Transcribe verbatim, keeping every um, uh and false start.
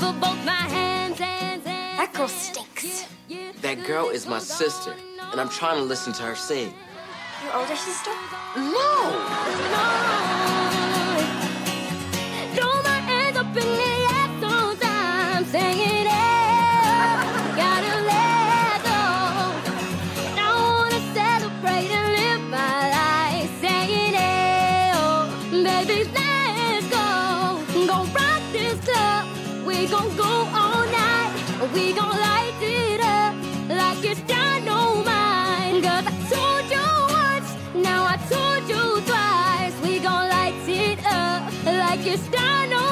with both my hands, hands, hands. That girl stinks. That girl is my sister, and I'm trying to listen to her sing. Your older sister? No! Throw my hands up in the air sometimes, singing it. Gotta let go. I wanna celebrate and live my life, saying it. Oh, baby, let's go. Go rock this club. We gon' go all night. We gon' light it up like it's dynamite. 'Cause I told you once, now I told you twice. We gon' light it up like it's dynamite.